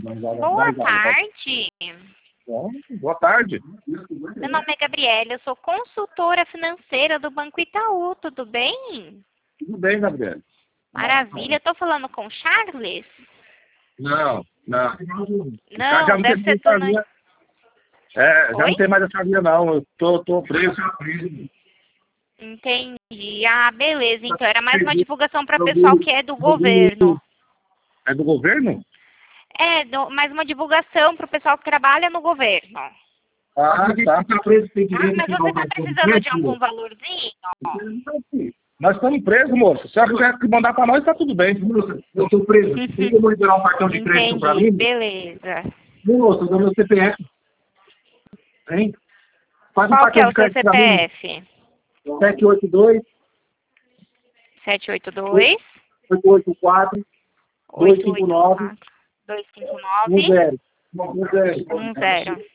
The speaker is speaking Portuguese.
Boa tarde. Boa tarde. Meu nome é Gabriela, eu sou consultora financeira do Banco Itaú, tudo bem? Tudo bem, Gabriel? Maravilha, estou falando com o Charles? Não. Não, Já não deve tem ser mais do... chavinha. Já Oi? não tem mais a chavinha, não. Eu tô preso. Entendi. Ah, beleza, então era mais uma divulgação para pessoal que é do governo. É do governo? Mais uma divulgação para o pessoal que trabalha no governo. Tá. Mas você está precisando de algum valorzinho? Nós estamos presos, moço. Se a quiser mandar para nós, tá tudo bem. Eu estou preso. Tem como liberar um cartão de crédito para Entendi, mim? beleza. Moço, dá meu CPF. Hein? Faz um Qual que é cartão o de seu crédito para mim. CPF? 782 782 884 259 259 10. 10.